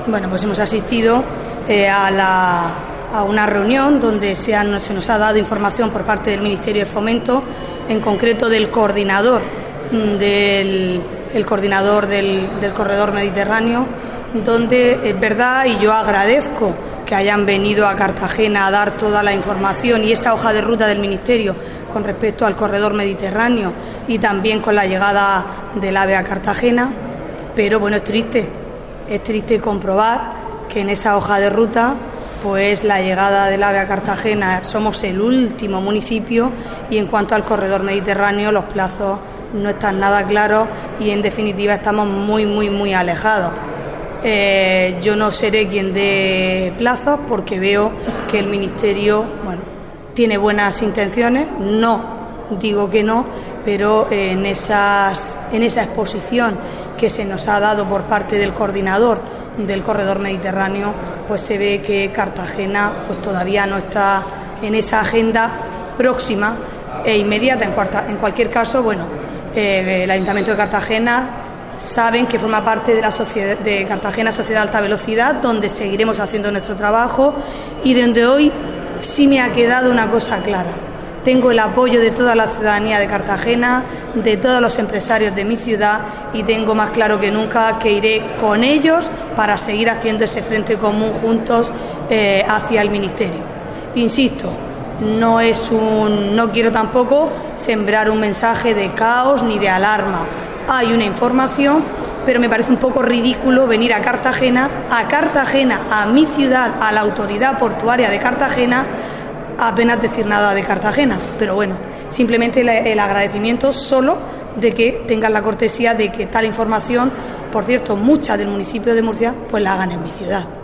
Bueno, pues hemos asistido a una reunión donde se nos ha dado información por parte del Ministerio de Fomento, en concreto del coordinador del corredor mediterráneo, donde es verdad, y yo agradezco que hayan venido a Cartagena a dar toda la información y esa hoja de ruta del Ministerio con respecto al corredor mediterráneo y también con la llegada del AVE a Cartagena, pero bueno, es triste comprobar que en esa hoja de ruta, pues la llegada del AVE a Cartagena somos el último municipio, y en cuanto al corredor mediterráneo los plazos no están nada claros y en definitiva estamos muy alejados. Yo no seré quien dé plazos porque veo que el Ministerio, tiene buenas intenciones, no digo que no, pero en esa exposición que se nos ha dado por parte del coordinador del corredor mediterráneo, pues se ve que Cartagena pues todavía no está en esa agenda próxima e inmediata. En cualquier caso, el Ayuntamiento de Cartagena saben que forma parte de la sociedad de Cartagena Sociedad de Alta Velocidad, donde seguiremos haciendo nuestro trabajo y donde hoy sí me ha quedado una cosa clara. Tengo el apoyo de toda la ciudadanía de Cartagena, de todos los empresarios de mi ciudad, y tengo más claro que nunca que iré con ellos para seguir haciendo ese frente común juntos hacia el Ministerio. Insisto, no quiero tampoco sembrar un mensaje de caos ni de alarma. Hay una información, pero me parece un poco ridículo venir a Cartagena, a mi ciudad, a la autoridad portuaria de Cartagena, apenas decir nada de Cartagena. Pero bueno, simplemente el agradecimiento solo de que tengan la cortesía de que tal información, por cierto, mucha del municipio de Murcia, pues la hagan en mi ciudad.